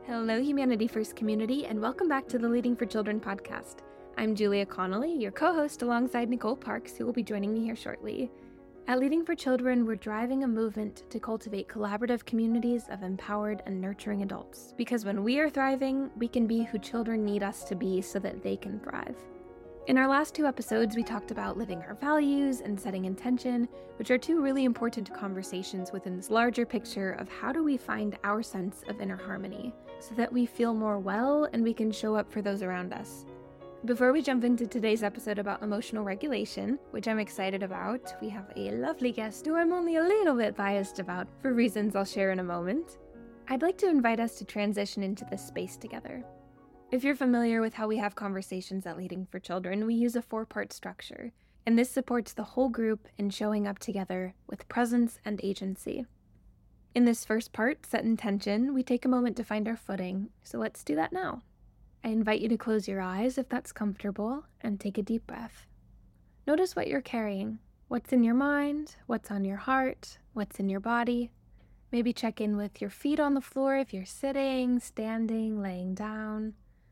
Hello, Humanity First community, and welcome back to the Leading for Children podcast. I'm Julia Connolly, your co-host alongside Nicole Parks, who will be joining me here shortly. At Leading for Children, we're driving a movement to cultivate collaborative communities of empowered and nurturing adults, because when we are thriving, we can be who children need us to be so that they can thrive. In our last two episodes, we talked about living our values and setting intention, which are two really important conversations within this larger picture of how do we find our sense of inner harmony so that we feel more well and we can show up for those around us. Before we jump into today's episode about emotional regulation, which I'm excited about, we have a lovely guest who I'm only a little bit biased about for reasons I'll share in a moment. I'd like to invite us to transition into this space together. If you're familiar with how we have conversations at Leading for Children, we use a 4-part structure, and this supports the whole group in showing up together with presence and agency. In this first part, Set Intention, we take a moment to find our footing, so let's do that now. I invite you to close your eyes if that's comfortable, and take a deep breath. Notice what you're carrying, what's in your mind, what's on your heart, what's in your body. Maybe check in with your feet on the floor if you're sitting, standing, laying down.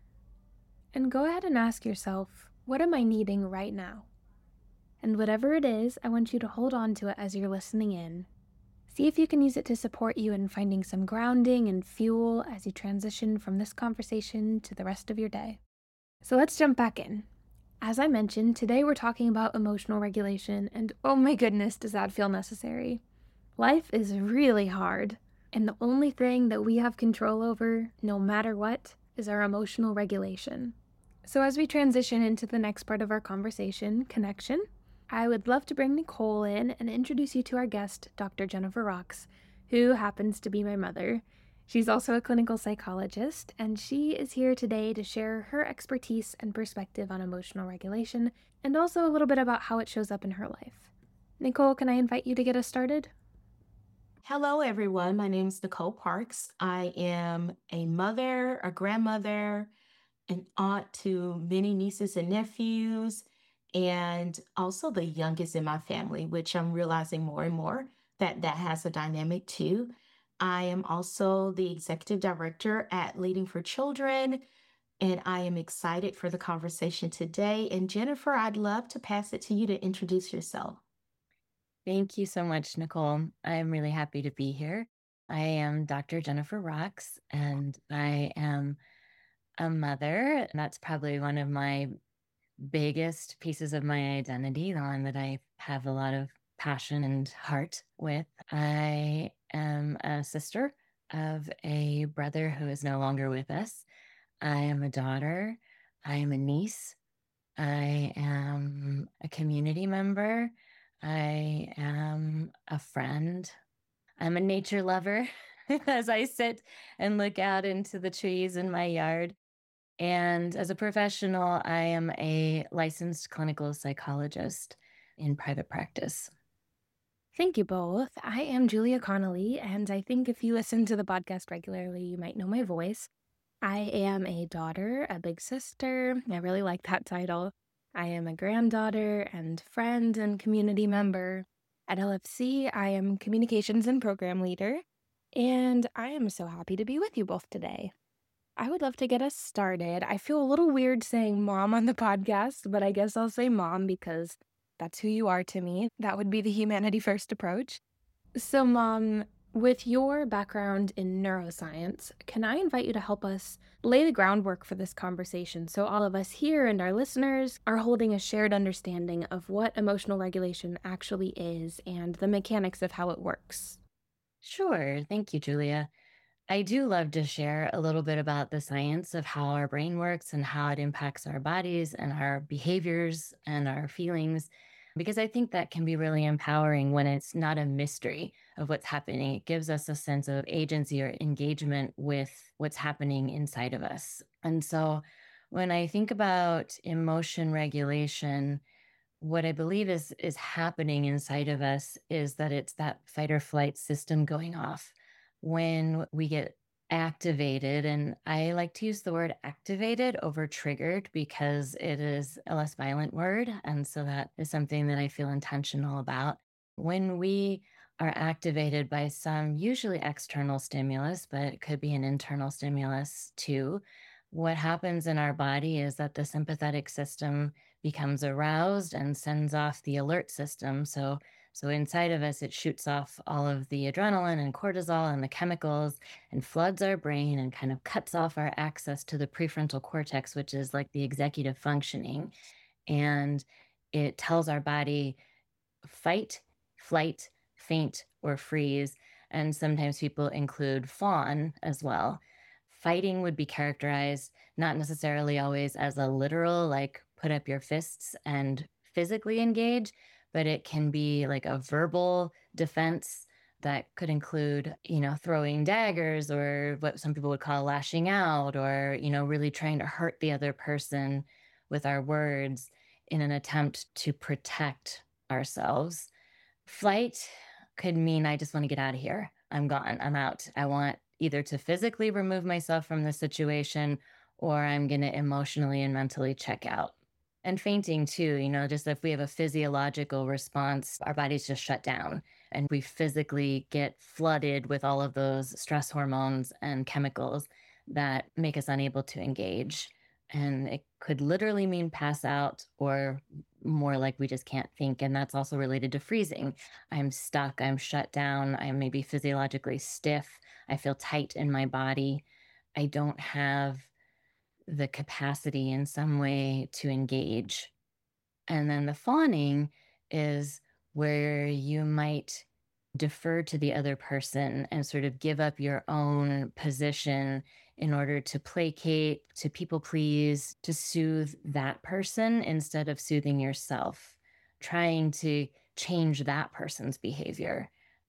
And go ahead and ask yourself, what am I needing right now? And whatever it is, I want you to hold on to it as you're listening in. See if you can use it to support you in finding some grounding and fuel as you transition from this conversation to the rest of your day. So let's jump back in. As I mentioned, today we're talking about emotional regulation, and oh my goodness, does that feel necessary. Life is really hard, and the only thing that we have control over, no matter what, is our emotional regulation. So as we transition into the next part of our conversation, connection, I would love to bring Nicole in and introduce you to our guest, Dr. Jennifer Rocks, who happens to be my mother. She's also a clinical psychologist, and she is here today to share her expertise and perspective on emotional regulation, and also a little bit about how it shows up in her life. Nicole, can I invite you to get us started? Hello, everyone. My name is Nicole Parks. I am a mother, a grandmother, an aunt to many nieces and nephews, and also the youngest in my family, which I'm realizing more and more that has a dynamic too. I am also the executive director at Leading for Children, and I am excited for the conversation today. And Jennifer, I'd love to pass it to you to introduce yourself. Thank you so much, Nicole. I'm really happy to be here. I am Dr. Jennifer Rocks, and I am a mother. And that's probably one of my biggest pieces of my identity, the one that I have a lot of passion and heart with. I am a sister of a brother who is no longer with us. I am a daughter. I am a niece. I am a community member. I am a friend. I'm a nature lover as I sit and look out into the trees in my yard. And as a professional, I am a licensed clinical psychologist in private practice. Thank you both. I am Julia Connolly, and I think if you listen to the podcast regularly, you might know my voice. I am a daughter, a big sister. I really like that title. I am a granddaughter and friend and community member. At LFC, I am communications and program leader, and I am so happy to be with you both today. I would love to get us started. I feel a little weird saying mom on the podcast, but I guess I'll say mom because that's who you are to me. That would be the humanity first approach. So, Mom, with your background in neuroscience, can I invite you to help us lay the groundwork for this conversation so all of us here and our listeners are holding a shared understanding of what emotional regulation actually is and the mechanics of how it works? Sure. Thank you, Julia. I do love to share a little bit about the science of how our brain works and how it impacts our bodies and our behaviors and our feelings, because I think that can be really empowering when it's not a mystery of what's happening. It gives us a sense of agency or engagement with what's happening inside of us. And so when I think about emotion regulation, what I believe is happening inside of us is that it's that fight or flight system going off when we get activated. And I like to use the word activated over triggered because it is a less violent word. And so that is something that I feel intentional about. When we are activated by some usually external stimulus, but it could be an internal stimulus too. What happens in our body is that the sympathetic system becomes aroused and sends off the alert system. So inside of us, it shoots off all of the adrenaline and cortisol and the chemicals and floods our brain and kind of cuts off our access to the prefrontal cortex, which is like the executive functioning. And it tells our body fight, flight, faint, or freeze. And sometimes people include fawn as well. Fighting would be characterized not necessarily always as a literal, like put up your fists and physically engage, but it can be like a verbal defense that could include, throwing daggers or what some people would call lashing out or, really trying to hurt the other person with our words in an attempt to protect ourselves. Flight could mean I just want to get out of here. I'm gone. I'm out. I want either to physically remove myself from the situation or I'm going to emotionally and mentally check out. And fainting too, just if we have a physiological response, our bodies just shut down and we physically get flooded with all of those stress hormones and chemicals that make us unable to engage. And it could literally mean pass out or more like we just can't think. And that's also related to freezing. I'm stuck, I'm shut down, I'm maybe physiologically stiff, I feel tight in my body. I don't have the capacity in some way to engage. And then the fawning is where you might defer to the other person and sort of give up your own position in order to placate, to people please, to soothe that person instead of soothing yourself, trying to change that person's behavior.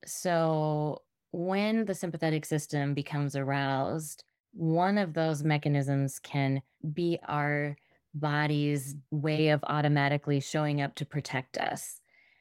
So when the sympathetic system becomes aroused, one of those mechanisms can be our body's way of automatically showing up to protect us.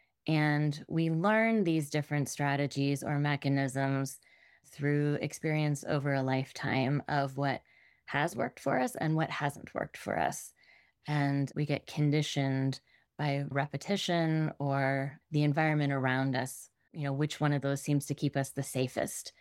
And we learn these different strategies or mechanisms through experience over a lifetime of what has worked for us and what hasn't worked for us. And we get conditioned by repetition or the environment around us, which one of those seems to keep us the safest.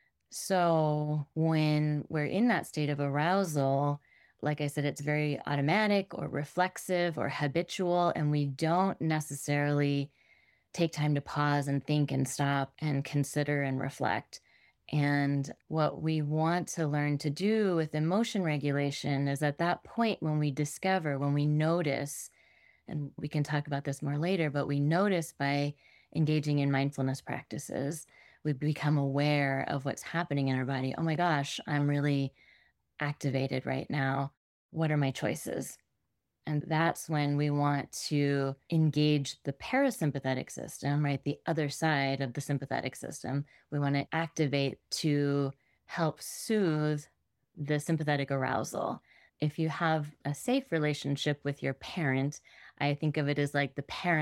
So when we're in that state of arousal, like I said, it's very automatic or reflexive or habitual, and we don't necessarily take time to pause and think and stop and consider and reflect. And what we want to learn to do with emotion regulation is at that point when we discover, when we notice, and we can talk about this more later, but we notice by engaging in mindfulness practices, we become aware of what's happening in our body. Oh my gosh, I'm really activated right now. What are my choices? And that's when we want to engage the parasympathetic system, right? The other side of the sympathetic system. We want to activate to help soothe the sympathetic arousal. If you have a safe relationship with your parent, I think of it as like the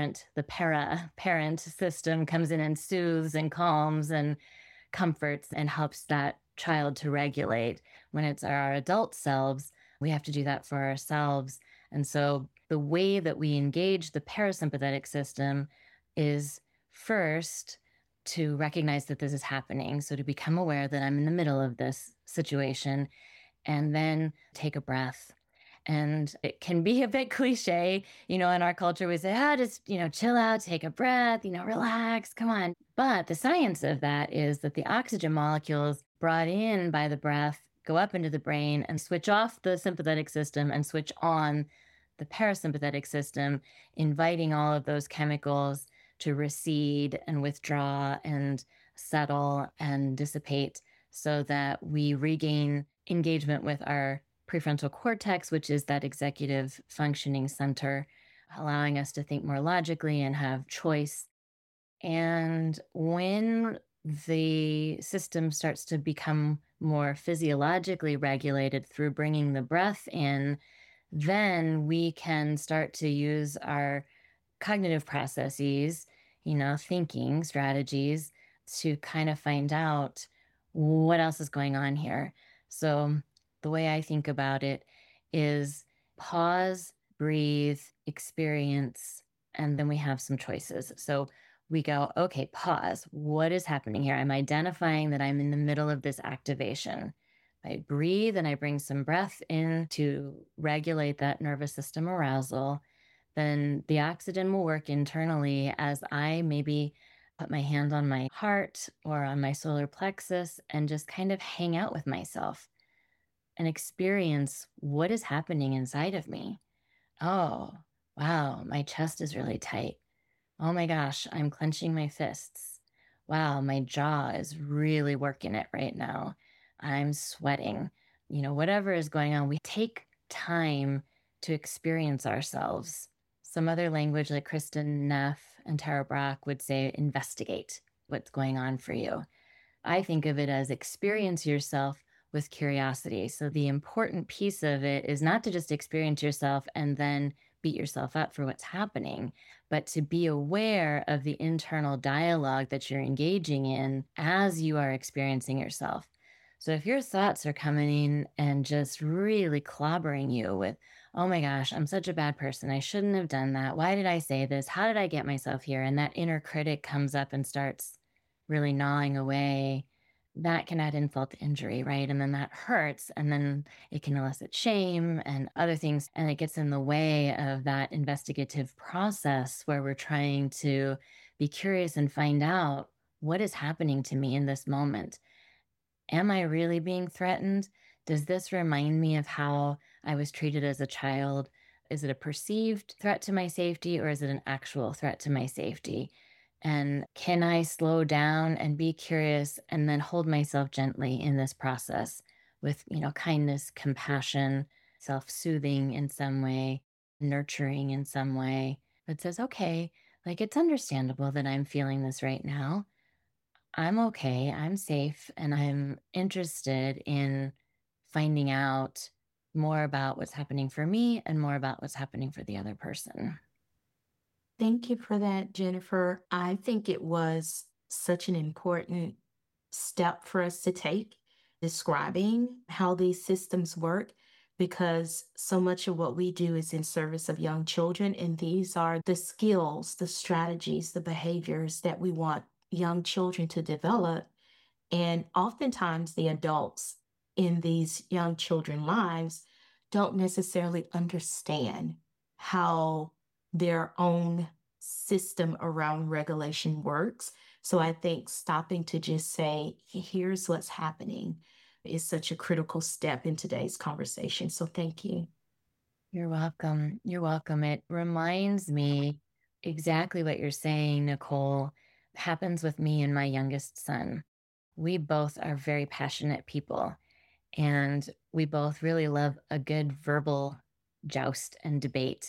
parent system comes in and soothes and calms and comforts and helps that child to regulate. When it's our adult selves, we have to do that for ourselves. And so the way that we engage the parasympathetic system is first to recognize that this is happening. So to become aware that I'm in the middle of this situation, and then take a breath. And it can be a bit cliche, in our culture, we say, just, chill out, take a breath, relax, come on. But the science of that is that the oxygen molecules brought in by the breath go up into the brain and switch off the sympathetic system and switch on the parasympathetic system, inviting all of those chemicals to recede and withdraw and settle and dissipate so that we regain engagement with our prefrontal cortex, which is that executive functioning center, allowing us to think more logically and have choice. And when the system starts to become more physiologically regulated through bringing the breath in, then we can start to use our cognitive processes, thinking strategies to kind of find out what else is going on here. So the way I think about it is pause, breathe, experience, and then we have some choices. So we go, okay, pause. What is happening here? I'm identifying that I'm in the middle of this activation. I breathe and I bring some breath in to regulate that nervous system arousal. Then the oxygen will work internally as I maybe put my hand on my heart or on my solar plexus and just kind of hang out with myself and experience what is happening inside of me. Oh, wow, my chest is really tight. Oh my gosh, I'm clenching my fists. Wow, my jaw is really working it right now. I'm sweating. Whatever is going on, we take time to experience ourselves. Some other language, like Kristen Neff and Tara Brach, would say investigate what's going on for you. I think of it as experience yourself with curiosity. So the important piece of it is not to just experience yourself and then beat yourself up for what's happening, but to be aware of the internal dialogue that you're engaging in as you are experiencing yourself. So if your thoughts are coming in and just really clobbering you with, oh my gosh, I'm such a bad person. I shouldn't have done that. Why did I say this? How did I get myself here? And that inner critic comes up and starts really gnawing away, that can add insult to injury, right? And then that hurts. And then it can elicit shame and other things. And it gets in the way of that investigative process where we're trying to be curious and find out what is happening to me in this moment. Am I really being threatened? Does this remind me of how I was treated as a child? Is it a perceived threat to my safety or is it an actual threat to my safety? And can I slow down and be curious and then hold myself gently in this process with, kindness, compassion, self-soothing in some way, nurturing in some way that says, okay, like it's understandable that I'm feeling this right now. I'm okay, I'm safe, and I'm interested in finding out more about what's happening for me and more about what's happening for the other person. Thank you for that, Jennifer. I think it was such an important step for us to take, describing how these systems work, because so much of what we do is in service of young children. And these are the skills, the strategies, the behaviors that we want young children to develop. And oftentimes, the adults in these young children lives don't necessarily understand how their own system around regulation works. So I think stopping to just say, here's what's happening is such a critical step in today's conversation. So thank you. You're welcome. You're welcome. It reminds me exactly what you're saying, Nicole, happens with me and my youngest son. We both are very passionate people, and we both really love a good verbal joust and debate.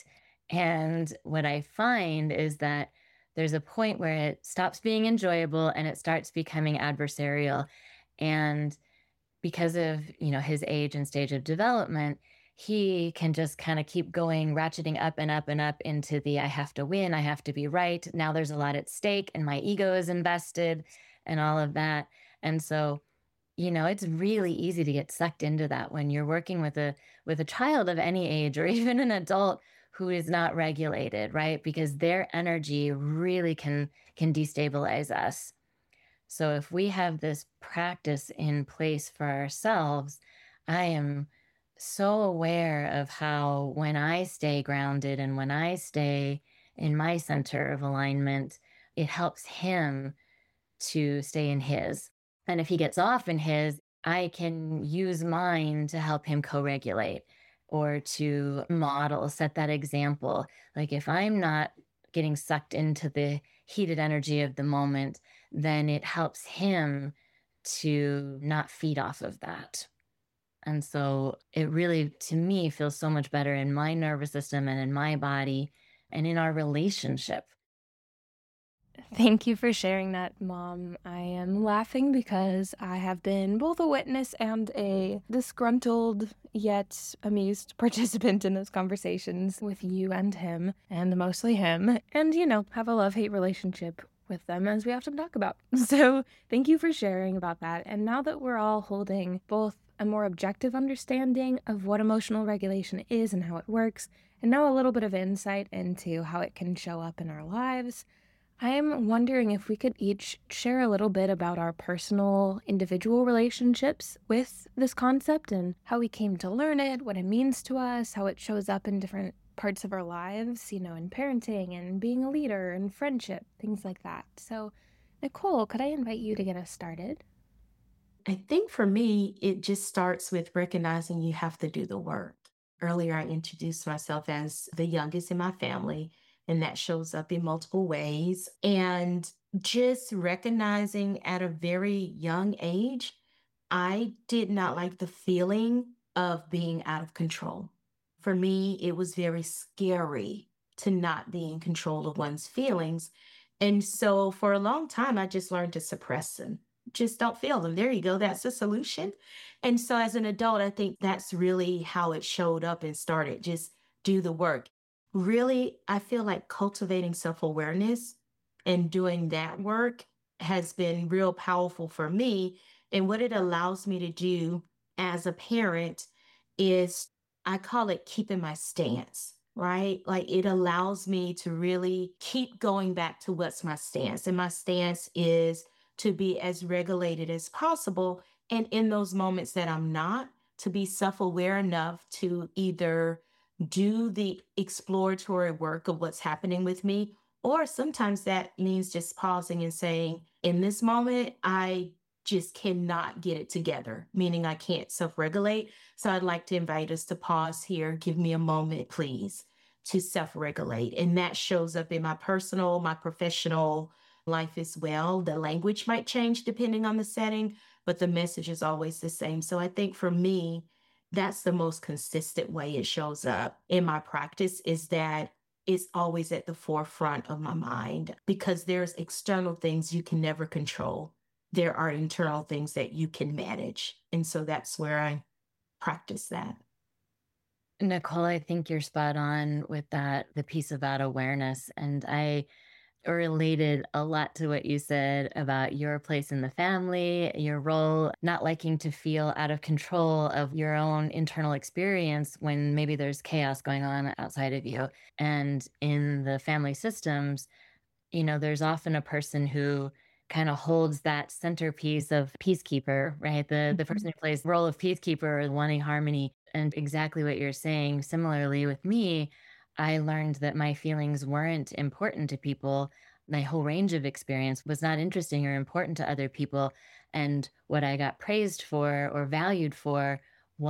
And what I find is that there's a point where it stops being enjoyable and it starts becoming adversarial. And because of, his age and stage of development, he can just kind of keep going, ratcheting up and up and up into the I have to win, I have to be right. Now there's a lot at stake and my ego is invested and all of that. And so, it's really easy to get sucked into that when you're working with a child of any age or even an adult who is not regulated, right? Because their energy really can destabilize us. So if we have this practice in place for ourselves, I am so aware of how when I stay grounded and when I stay in my center of alignment, it helps him to stay in his. And if he gets off in his, I can use mine to help him co-regulate or to model, set that example. Like if I'm not getting sucked into the heated energy of the moment, then it helps him to not feed off of that. And so it really, to me, feels so much better in my nervous system and in my body and in our relationship. Thank you for sharing that, Mom. I am laughing because I have been both a witness and a disgruntled yet amused participant in those conversations with you and him, and mostly him, and, have a love-hate relationship with them, as we often talk about. So thank you for sharing about that. And now that we're all holding both a more objective understanding of what emotional regulation is and how it works, and now a little bit of insight into how it can show up in our lives, I'm wondering if we could each share a little bit about our personal, individual relationships with this concept and how we came to learn it, what it means to us, how it shows up in different parts of our lives, in parenting and being a leader and friendship, things like that. So, Nicole, could I invite you to get us started? I think for me, it just starts with recognizing you have to do the work. Earlier, I introduced myself as the youngest in my family, and that shows up in multiple ways. And just recognizing at a very young age, I did not like the feeling of being out of control. For me, it was very scary to not be in control of one's feelings. And so for a long time, I just learned to suppress them. Just don't feel them. There you go. That's the solution. And so as an adult, I think that's really how it showed up and started. Just do the work. Really, I feel like cultivating self awareness and doing that work has been real powerful for me. And what it allows me to do as a parent is I call it keeping my stance, right? Like it allows me to really keep going back to what's my stance. And my stance is to be as regulated as possible. And in those moments that I'm not, to be self aware enough to either do the exploratory work of what's happening with me, or sometimes that means just pausing and saying, in this moment, I just cannot get it together, meaning I can't self regulate. So I'd like to invite us to pause here. Give me a moment, please, to self regulate. And that shows up in my personal, my professional life as well. The language might change depending on the setting, but the message is always the same. So I think for me, that's the most consistent way it shows up in my practice is that it's always at the forefront of my mind because there's external things you can never control. There are internal things that you can manage. And so that's where I practice that. Nicole, I think you're spot on with that, the piece about awareness. And I related a lot to what you said about your place in the family, your role, not liking to feel out of control of your own internal experience when maybe there's chaos going on outside of you. And in the family systems, there's often a person who kind of holds that centerpiece of peacekeeper, right? The Mhm. person who plays the role of peacekeeper, wanting harmony. And exactly what you're saying. Similarly with me, I learned that my feelings weren't important to people. My whole range of experience was not interesting or important to other people. And what I got praised for or valued for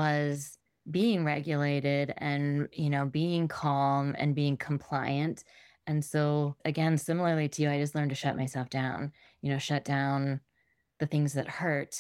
was being regulated and, being calm and being compliant. And so, again, similarly to you, I just learned to shut myself down, shut down the things that hurt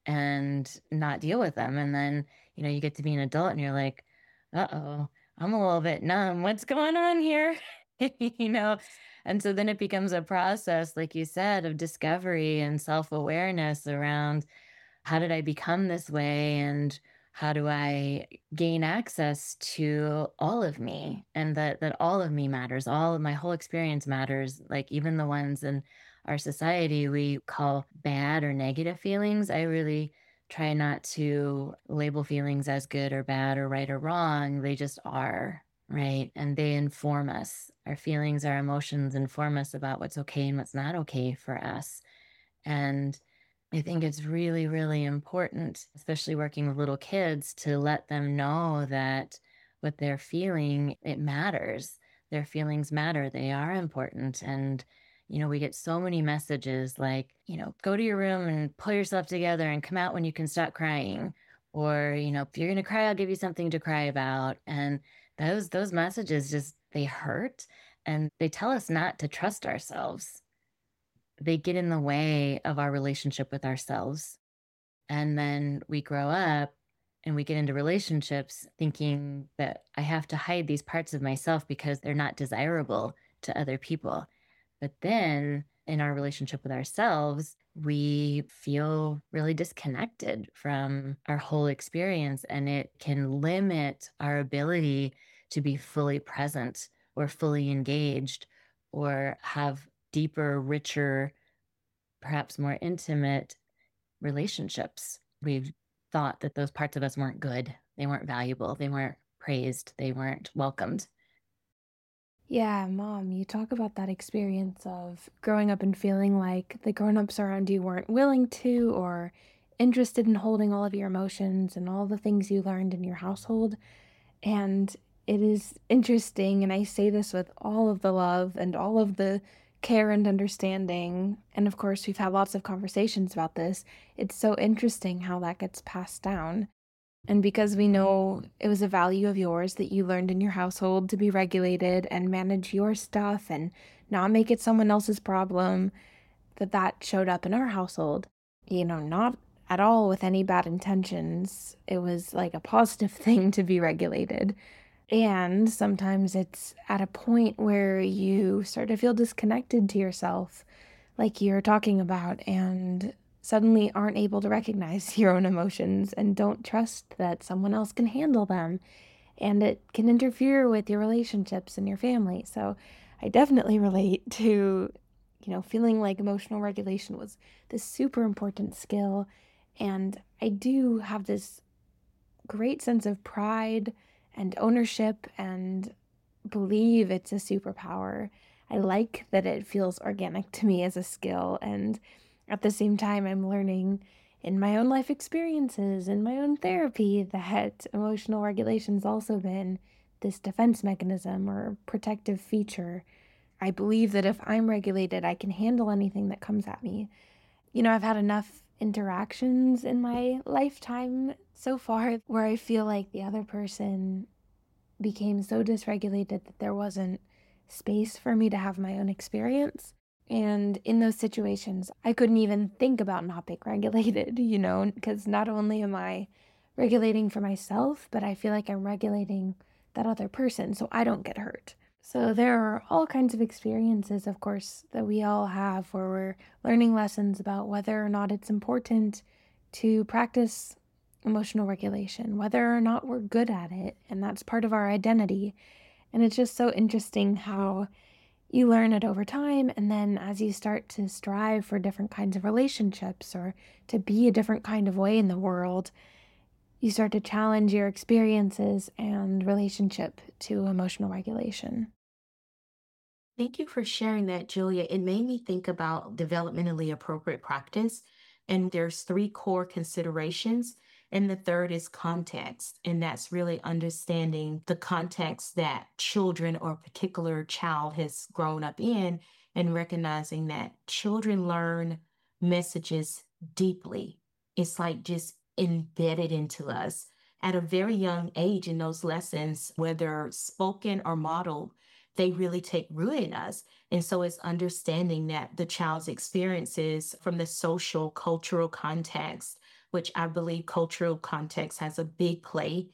and not deal with them. And then, you get to be an adult and you're like, uh oh, I'm a little bit numb. What's going on here? you know? And so then it becomes a process, like you said, of discovery and self awareness around how did I become this way? And how do I gain access to all of me and that all of me matters, all of my whole experience matters, like even the ones in our society we call bad or negative feelings. I really try not to label feelings as good or bad or right or wrong. They just are, right? And they inform us. Our feelings, our emotions inform us about what's okay and what's not okay for us. And I think it's really, really important, especially working with little kids, to let them know that what they're feeling, it matters. Their feelings matter. They are important. And, we get so many messages like, go to your room and pull yourself together and come out when you can stop crying. Or, if you're going to cry, I'll give you something to cry about. And those messages just, they hurt and they tell us not to trust ourselves. They get in the way of our relationship with ourselves. And then we grow up and we get into relationships thinking that I have to hide these parts of myself because they're not desirable to other people. But then in our relationship with ourselves, we feel really disconnected from our whole experience, and it can limit our ability to be fully present or fully engaged or have deeper, richer, perhaps more intimate relationships. We've thought that those parts of us weren't good, they weren't valuable, they weren't praised, they weren't welcomed. Yeah, Mom, you talk about that experience of growing up and feeling like the grown-ups around you weren't willing to or interested in holding all of your emotions and all the things you learned in your household. And it is interesting, and I say this with all of the love and all of the care and understanding. And of course, we've had lots of conversations about this. It's so interesting how that gets passed down. And because we know it was a value of yours that you learned in your household to be regulated and manage your stuff and not make it someone else's problem, that showed up in our household. Not at all with any bad intentions. It was like a positive thing to be regulated. And sometimes it's at a point where you start to feel disconnected to yourself, like you're talking about, and suddenly aren't able to recognize your own emotions and don't trust that someone else can handle them. And it can interfere with your relationships and your family. So I definitely relate to, feeling like emotional regulation was this super important skill. And I do have this great sense of pride and ownership and believe it's a superpower. I like that it feels organic to me as a skill. And at the same time, I'm learning in my own life experiences, in my own therapy, that emotional regulation's also been this defense mechanism or protective feature. I believe that if I'm regulated, I can handle anything that comes at me. I've had enough interactions in my lifetime so far where I feel like the other person became so dysregulated that there wasn't space for me to have my own experience. And in those situations, I couldn't even think about not being regulated, because not only am I regulating for myself, but I feel like I'm regulating that other person so I don't get hurt. So there are all kinds of experiences, of course, that we all have where we're learning lessons about whether or not it's important to practice emotional regulation, whether or not we're good at it, and that's part of our identity. And it's just so interesting how you learn it over time, and then as you start to strive for different kinds of relationships or to be a different kind of way in the world, you start to challenge your experiences and relationship to emotional regulation. Thank you for sharing that, Julia. It made me think about developmentally appropriate practice. And there's three core considerations. And the third is context. And that's really understanding the context that children or a particular child has grown up in and recognizing that children learn messages deeply. It's like just embedded into us at a very young age in those lessons, whether spoken or modeled, they really take root in us. And so it's understanding that the child's experiences from the social, cultural context, which I believe cultural context has a big play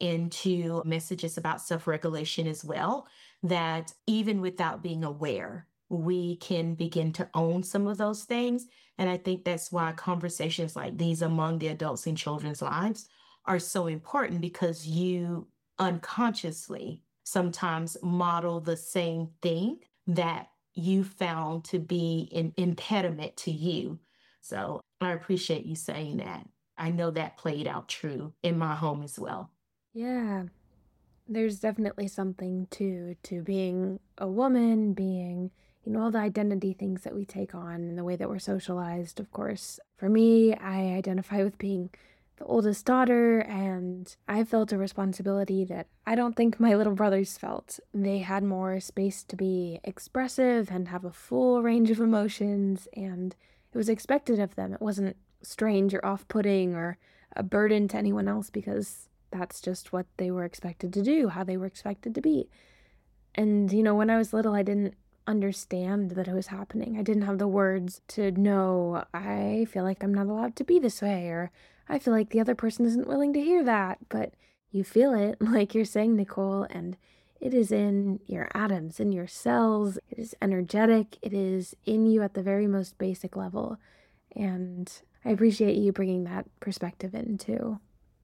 into messages about self regulation as well, that even without being aware, we can begin to own some of those things. And I think that's why conversations like these among the adults in children's lives are so important because you unconsciously sometimes model the same thing that you found to be an impediment to you. So I appreciate you saying that. I know that played out true in my home as well. Yeah, there's definitely something to being a woman, being, all the identity things that we take on and the way that we're socialized, of course. For me, I identify with being the oldest daughter, and I felt a responsibility that I don't think my little brothers felt. They had more space to be expressive and have a full range of emotions, and it was expected of them. It wasn't strange or off-putting or a burden to anyone else because that's just what they were expected to do, how they were expected to be. And, when I was little, I didn't understand that it was happening. I didn't have the words to know, I feel like I'm not allowed to be this way, or I feel like the other person isn't willing to hear that. But you feel it, like you're saying, Nicole, and it is in your atoms, in your cells. It is energetic. It is in you at the very most basic level. And I appreciate you bringing that perspective in too.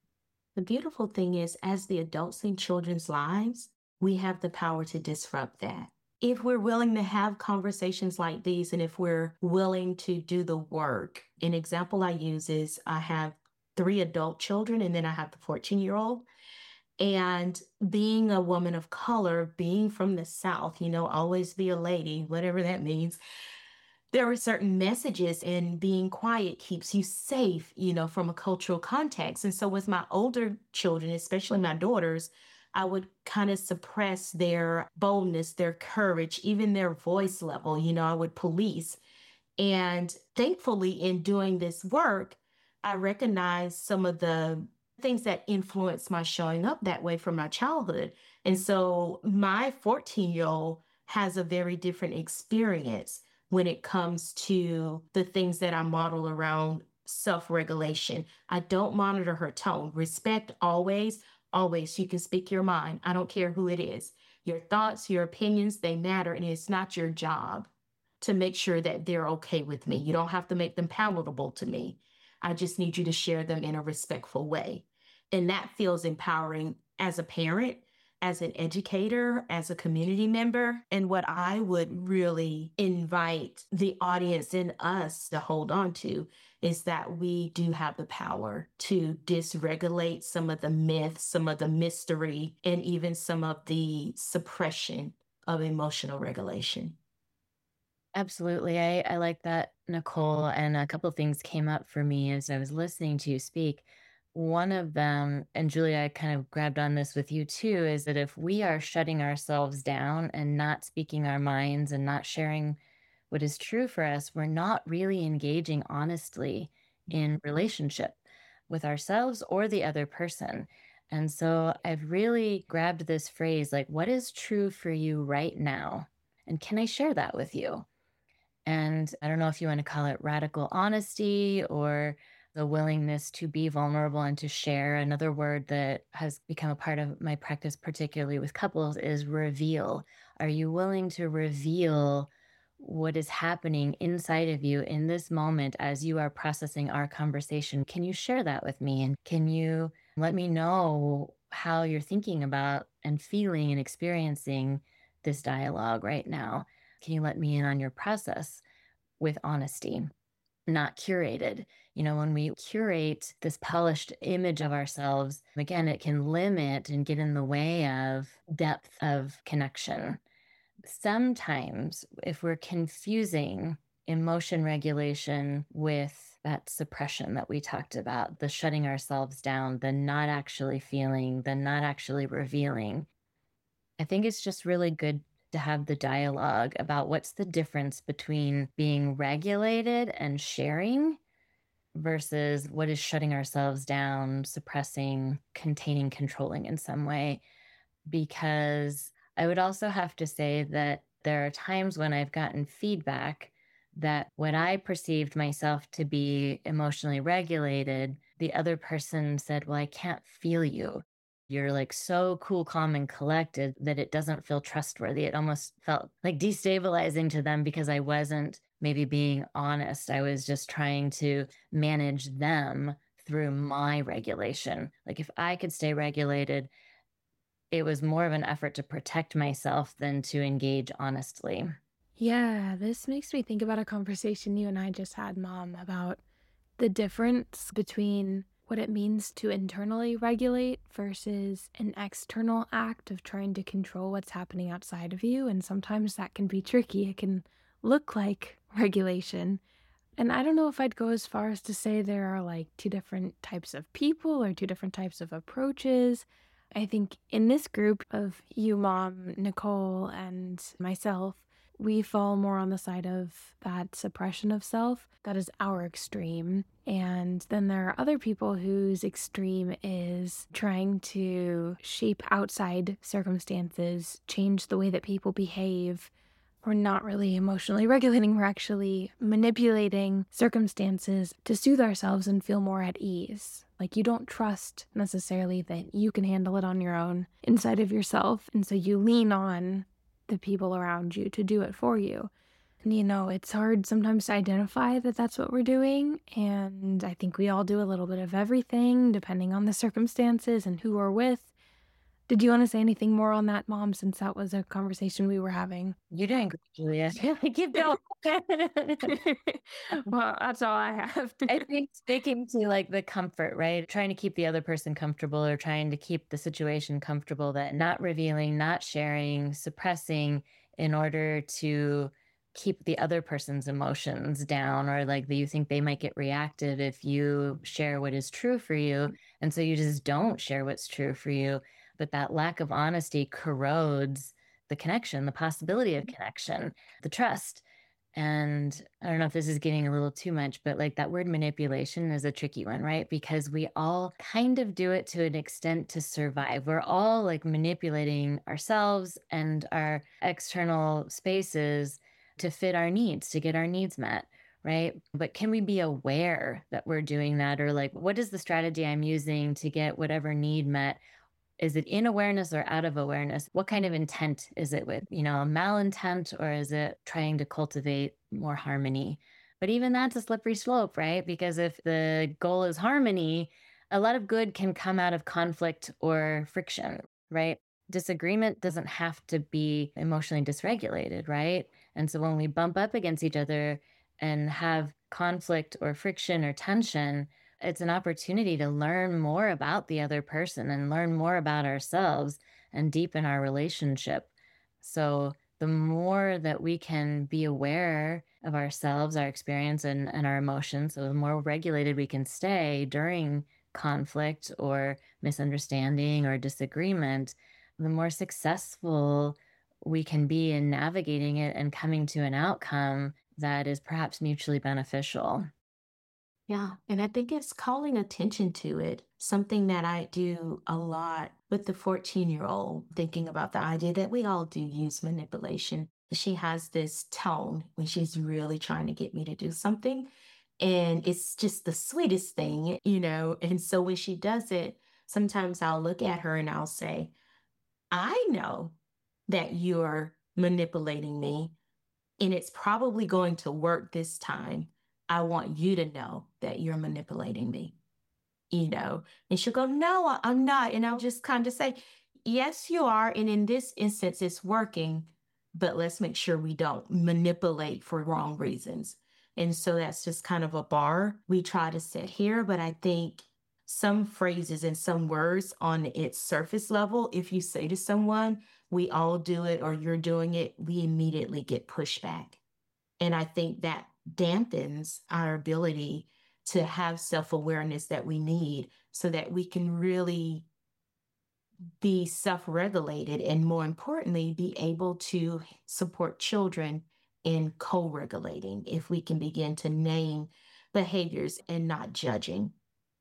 The beautiful thing is, as the adults in children's lives, we have the power to disrupt that. If we're willing to have conversations like these and if we're willing to do the work, an example I use is I have three adult children and then I have the 14-year-old. And being a woman of color, being from the South, always be a lady, whatever that means. There are certain messages, and being quiet keeps you safe, from a cultural context. And so with my older children, especially my daughters, I would kind of suppress their boldness, their courage, even their voice level, I would police. And thankfully, in doing this work, I recognized some of the things that influenced my showing up that way from my childhood. And so my 14-year-old has a very different experience when it comes to the things that I model around self regulation. I don't monitor her tone. Respect always, always. You can speak your mind. I don't care who it is. Your thoughts, your opinions, they matter, and it's not your job to make sure that they're okay with me. You don't have to make them palatable to me. I just need you to share them in a respectful way. And that feels empowering as a parent, as an educator, as a community member. And what I would really invite the audience and us to hold on to is that we do have the power to dysregulate some of the myths, some of the mystery, and even some of the suppression of emotional regulation. Absolutely. I like that, Nicole. And a couple of things came up for me as I was listening to you speak. One of them, and Julia, I kind of grabbed on this with you too, is that if we are shutting ourselves down and not speaking our minds and not sharing what is true for us, we're not really engaging honestly in relationship with ourselves or the other person. And so I've really grabbed this phrase like, what is true for you right now? And can I share that with you? And I don't know if you want to call it radical honesty or the willingness to be vulnerable and to share. Another word that has become a part of my practice, particularly with couples, is reveal. Are you willing to reveal what is happening inside of you in this moment as you are processing our conversation? Can you share that with me? And can you let me know how you're thinking about and feeling and experiencing this dialogue right now? Can you let me in on your process with honesty, not curated? When we curate this polished image of ourselves, again, it can limit and get in the way of depth of connection. Sometimes, if we're confusing emotion regulation with that suppression that we talked about, the shutting ourselves down, the not actually feeling, the not actually revealing, I think it's just really good to have the dialogue about what's the difference between being regulated and sharing versus what is shutting ourselves down, suppressing, containing, controlling in some way. Because I would also have to say that there are times when I've gotten feedback that when I perceived myself to be emotionally regulated, the other person said, well, I can't feel you. You're like so cool, calm, and collected that it doesn't feel trustworthy. It almost felt like destabilizing to them because I wasn't maybe being honest. I was just trying to manage them through my regulation. Like if I could stay regulated, it was more of an effort to protect myself than to engage honestly. Yeah, this makes me think about a conversation you and I just had, Mom, about the difference between what it means to internally regulate versus an external act of trying to control what's happening outside of you. And sometimes that can be tricky. It can look like regulation. And I don't know if I'd go as far as to say there are like two different types of people or two different types of approaches. I think in this group of you, Mom, Nicole, and myself, we fall more on the side of that suppression of self. That is our extreme. And then there are other people whose extreme is trying to shape outside circumstances, change the way that people behave. We're not really emotionally regulating, we're actually manipulating circumstances to soothe ourselves and feel more at ease. Like you don't trust necessarily that you can handle it on your own inside of yourself. And so you lean on the people around you to do it for you. And it's hard sometimes to identify that that's what we're doing. And I think we all do a little bit of everything depending on the circumstances and who we're with. Did you want to say anything more on that, Mom, since that was a conversation we were having? You're doing great, Julia. Keep going. Well, that's all I have. I think speaking to like the comfort, right? Trying to keep the other person comfortable or trying to keep the situation comfortable, that not revealing, not sharing, suppressing in order to keep the other person's emotions down, or like you think they might get reactive if you share what is true for you. And so you just don't share what's true for you. But that lack of honesty corrodes the connection, the possibility of connection, the trust. And I don't know if this is getting a little too much, but like that word manipulation is a tricky one, right? Because we all kind of do it to an extent to survive. We're all like manipulating ourselves and our external spaces to fit our needs, to get our needs met, right? But can we be aware that we're doing that? Or like, what is the strategy I'm using to get whatever need met? Is it in awareness or out of awareness? What kind of intent is it with, a malintent, or is it trying to cultivate more harmony? But even that's a slippery slope, right? Because if the goal is harmony, a lot of good can come out of conflict or friction, right? Disagreement doesn't have to be emotionally dysregulated, right? And so when we bump up against each other and have conflict or friction or tension, it's an opportunity to learn more about the other person and learn more about ourselves and deepen our relationship. So the more that we can be aware of ourselves, our experience, and our emotions, so the more regulated we can stay during conflict or misunderstanding or disagreement, the more successful we can be in navigating it and coming to an outcome that is perhaps mutually beneficial. Yeah, and I think it's calling attention to it, something that I do a lot with the 14-year-old, thinking about the idea that we all do use manipulation. She has this tone when she's really trying to get me to do something, and it's just the sweetest thing. And so when she does it, sometimes I'll look at her and I'll say, I know that you're manipulating me, and it's probably going to work this time. I want you to know that you're manipulating me. And she'll go, No, I'm not. And I'll just kind of say, Yes, you are. And in this instance, it's working, but let's make sure we don't manipulate for wrong reasons. And so that's just kind of a bar we try to set here. But I think some phrases and some words on its surface level, if you say to someone, we all do it or you're doing it, we immediately get pushback. And I think that dampens our ability to have self awareness that we need so that we can really be self regulated and, more importantly, be able to support children in co regulating if we can begin to name behaviors and not judging.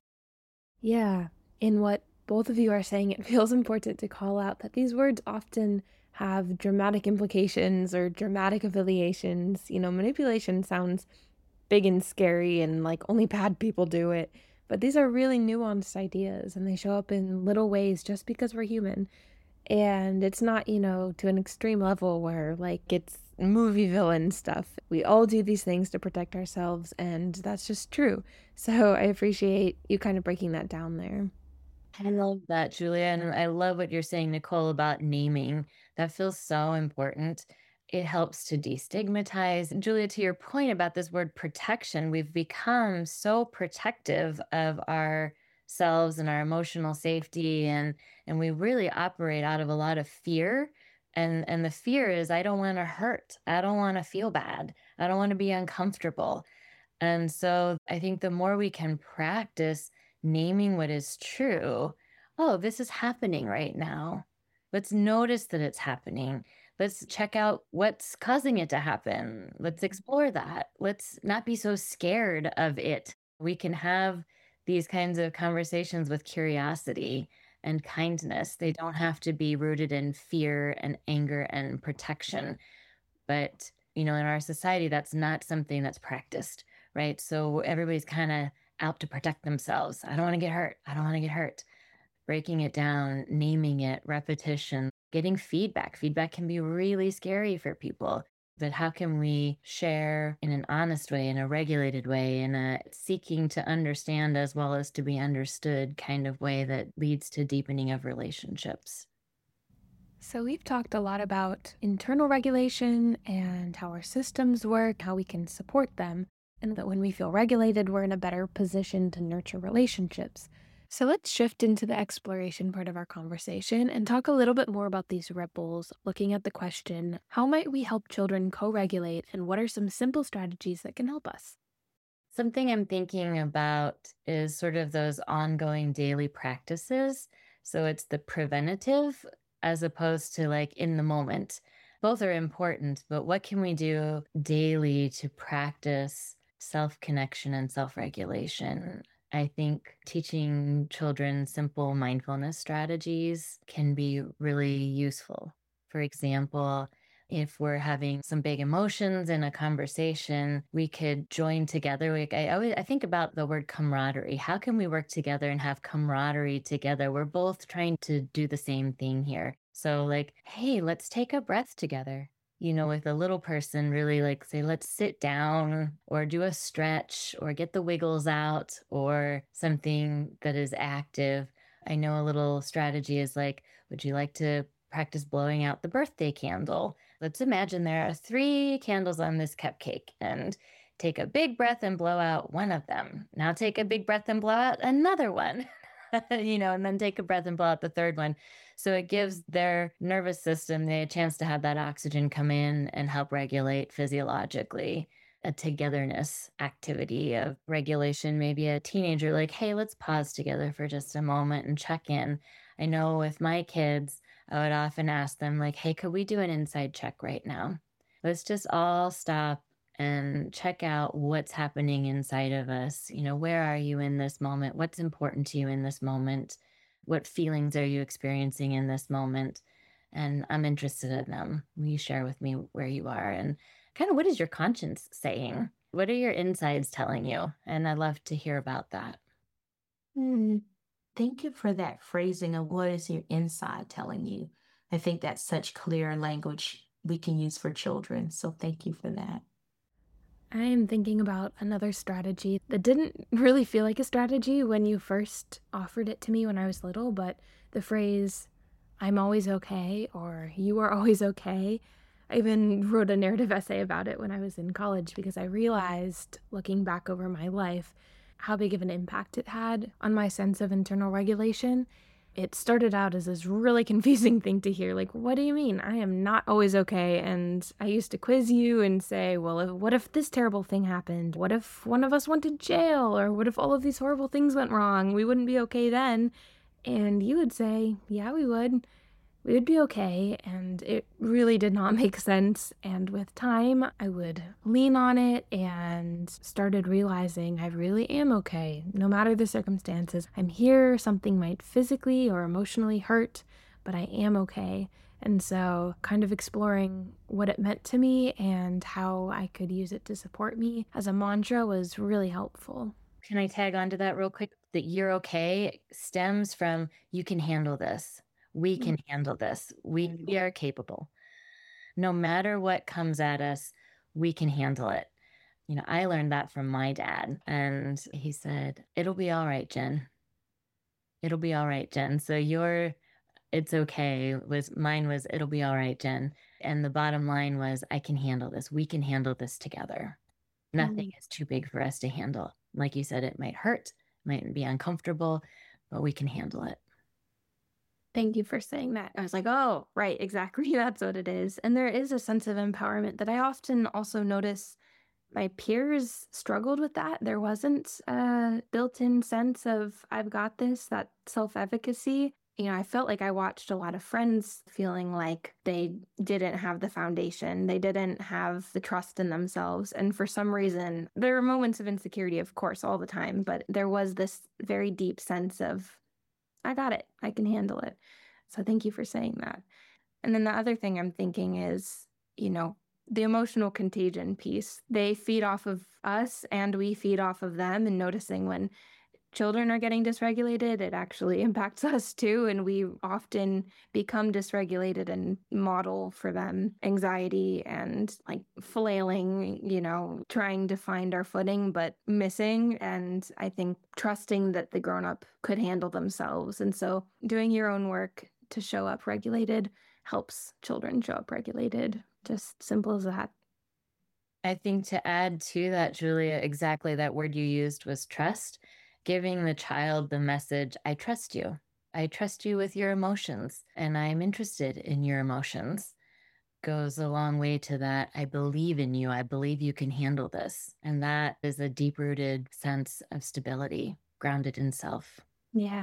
Yeah, in what both of you are saying, it feels important to call out that these words often have dramatic implications or dramatic affiliations. Manipulation sounds big and scary and like only bad people do it, but these are really nuanced ideas and they show up in little ways just because we're human. And it's not, to an extreme level where like it's movie villain stuff. We all do these things to protect ourselves, and that's just true. So I appreciate you kind of breaking that down there. I love that, Julia. And I love what you're saying, Nicole, about naming. That feels so important. It helps to destigmatize. Julia, to your point about this word protection, we've become so protective of ourselves and our emotional safety, and we really operate out of a lot of fear. And the fear is, I don't want to hurt. I don't want to feel bad. I don't want to be uncomfortable. And so I think the more we can practice naming what is true, oh, this is happening right now. Let's notice that it's happening. Let's check out what's causing it to happen. Let's explore that. Let's not be so scared of it. We can have these kinds of conversations with curiosity and kindness. They don't have to be rooted in fear and anger and protection. But, in our society, that's not something that's practiced, right? So everybody's kind of out to protect themselves. I don't want to get hurt. I don't want to get hurt. Breaking it down, naming it, repetition, getting feedback. Feedback can be really scary for people. But how can we share in an honest way, in a regulated way, in a seeking to understand as well as to be understood kind of way that leads to deepening of relationships? So, we've talked a lot about internal regulation and how our systems work, how we can support them, and that when we feel regulated, we're in a better position to nurture relationships. So, let's shift into the exploration part of our conversation and talk a little bit more about these ripples, looking at the question, how might we help children co regulate, and what are some simple strategies that can help us? Something I'm thinking about is sort of those ongoing daily practices. So it's the preventative as opposed to like in the moment. Both are important, but what can we do daily to practice self connection and self regulation? I think teaching children simple mindfulness strategies can be really useful. For example, if we're having some big emotions in a conversation, we could join together. I think about the word camaraderie. How can we work together and have camaraderie together? We're both trying to do the same thing here. So, like, hey, let's take a breath together. With a little person, really like say, let's sit down or do a stretch or get the wiggles out or something that is active. I know a little strategy is like, would you like to practice blowing out the birthday candle? Let's imagine there are 3 candles on this cupcake and take a big breath and blow out one of them. Now take a big breath and blow out another one, and then take a breath and blow out the third one. So it gives their nervous system a chance to have that oxygen come in and help regulate physiologically. A togetherness activity of regulation, maybe a teenager like, hey, let's pause together for just a moment and check in. I know with my kids, I would often ask them, like, hey, could we do an inside check right now? Let's just all stop and check out what's happening inside of us. Where are you in this moment? What's important to you in this moment? What feelings are you experiencing in this moment? And I'm interested in them. Will you share with me where you are? And kind of what is your conscience saying? What are your insides telling you? And I'd love to hear about that. Hmm. Thank you for that phrasing of what is your inside telling you. I think that's such clear language we can use for children. So thank you for that. I am thinking about another strategy that didn't really feel like a strategy when you first offered it to me when I was little, but the phrase, I'm always okay, or you are always okay. I even wrote a narrative essay about it when I was in college because I realized, looking back over my life, how big of an impact it had on my sense of internal regulation. It started out as this really confusing thing to hear. Like, what do you mean? I am not always okay. And I used to quiz you and say, well, what if this terrible thing happened? What if one of us went to jail? Or what if all of these horrible things went wrong? We wouldn't be okay then. And you would say, yeah, we would. We would be okay. And it really did not make sense. And with time, I would lean on it and started realizing I really am okay, no matter the circumstances. I'm here, something might physically or emotionally hurt, but I am okay. And so, kind of exploring what it meant to me and how I could use it to support me as a mantra was really helpful. Can I tag on to that real quick? That you're okay stems from you can handle this. We can handle this. We are capable. No matter what comes at us, we can handle it. I learned that from my dad, and he said, it'll be all right, Jen. It'll be all right, Jen. So it's okay mine was, it'll be all right, Jen. And the bottom line was, I can handle this. We can handle this together. Nothing is too big for us to handle. Like you said, it might hurt, might be uncomfortable, but we can handle it. Thank you for saying that. I was like, oh, right, exactly. That's what it is. And there is a sense of empowerment that I often also notice my peers struggled with that. There wasn't a built-in sense of I've got this, that self-efficacy. I felt like I watched a lot of friends feeling like they didn't have the foundation. They didn't have the trust in themselves. And for some reason, there were moments of insecurity, of course, all the time, but there was this very deep sense of I got it. I can handle it. So thank you for saying that. And then the other thing I'm thinking is, you know, the emotional contagion piece. They feed off of us and we feed off of them, and noticing when children are getting dysregulated, it actually impacts us too. And we often become dysregulated and model for them anxiety and like flailing, trying to find our footing, but missing. And I think trusting that the grown up could handle themselves. And so doing your own work to show up regulated helps children show up regulated. Just simple as that. I think to add to that, Julia, exactly that word you used was trust, giving the child the message, I trust you. I trust you with your emotions, and I'm interested in your emotions. Goes a long way to that. I believe in you. I believe you can handle this. And that is a deep rooted sense of stability, grounded in self. Yeah.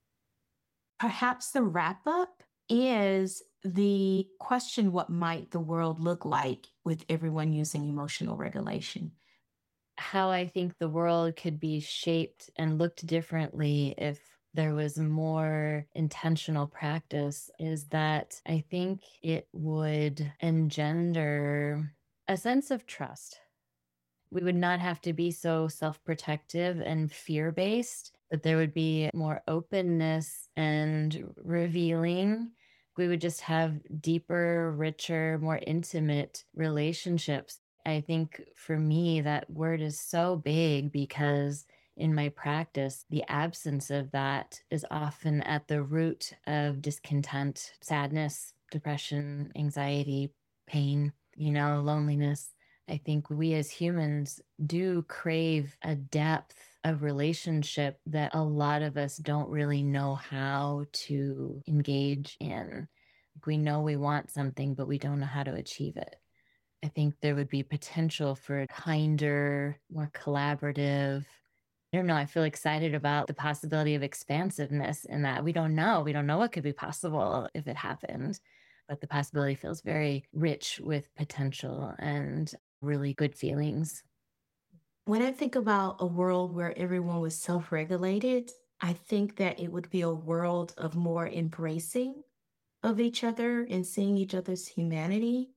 Perhaps the wrap up is the question, what might the world look like with everyone using emotional regulation? How I think the world could be shaped and looked differently if there was more intentional practice is that I think it would engender a sense of trust. We would not have to be so self protective and fear based, but there would be more openness and revealing. We would just have deeper, richer, more intimate relationships. I think for me, that word is so big because in my practice, the absence of that is often at the root of discontent, sadness, depression, anxiety, pain, loneliness. I think we as humans do crave a depth of relationship that a lot of us don't really know how to engage in. We know we want something, but we don't know how to achieve it. I think there would be potential for kinder, more collaborative. I don't know. I feel excited about the possibility of expansiveness in that we don't know. We don't know what could be possible if it happened, but the possibility feels very rich with potential and really good feelings. When I think about a world where everyone was self regulated, I think that it would be a world of more embracing of each other and seeing each other's humanity.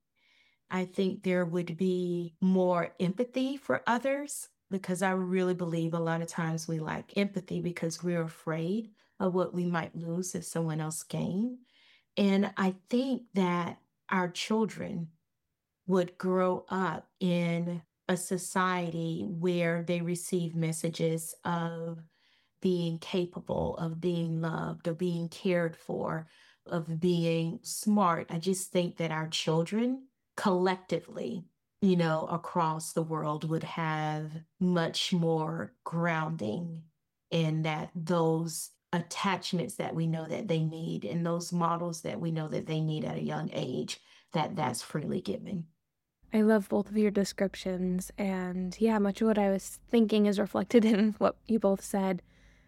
I think there would be more empathy for others because I really believe a lot of times we lack empathy because we're afraid of what we might lose if someone else gain. And I think that our children would grow up in a society where they receive messages of being capable, of being loved, of being cared for, of being smart. I just think that our children collectively, across the world would have much more grounding in that those attachments that we know that they need and those models that we know that they need at a young age, that's freely given. I love both of your descriptions, and yeah, much of what I was thinking is reflected in what you both said.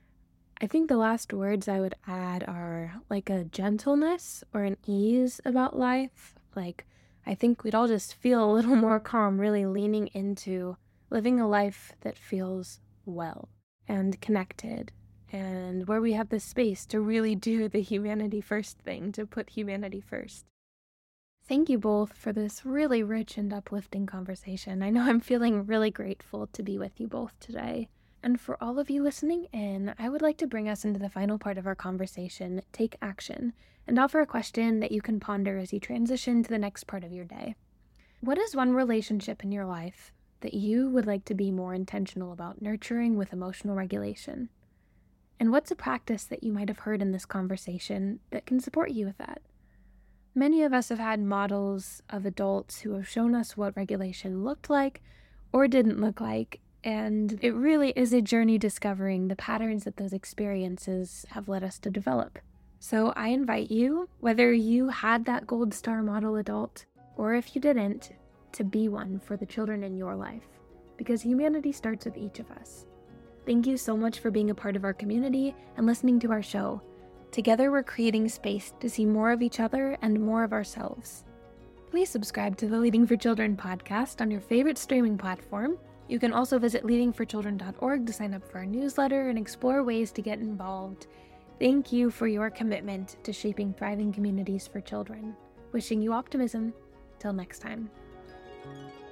I think the last words I would add are like a gentleness or an ease about life. Like, I think we'd all just feel a little more calm, really leaning into living a life that feels well and connected, and where we have the space to really do the humanity first thing, to put humanity first. Thank you both for this really rich and uplifting conversation. I know I'm feeling really grateful to be with you both today. And for all of you listening in, I would like to bring us into the final part of our conversation, Take Action, and offer a question that you can ponder as you transition to the next part of your day. What is one relationship in your life that you would like to be more intentional about nurturing with emotional regulation? And what's a practice that you might have heard in this conversation that can support you with that? Many of us have had models of adults who have shown us what regulation looked like or didn't look like, and it really is a journey discovering the patterns that those experiences have led us to develop. So I invite you, whether you had that gold star model adult or if you didn't, to be one for the children in your life, because humanity starts with each of us. Thank you so much for being a part of our community and listening to our show. Together, we're creating space to see more of each other and more of ourselves. Please subscribe to the Leading for Children podcast on your favorite streaming platform. You can also visit leadingforchildren.org to sign up for our newsletter and explore ways to get involved. Thank you for your commitment to shaping thriving communities for children. Wishing you optimism. Till next time.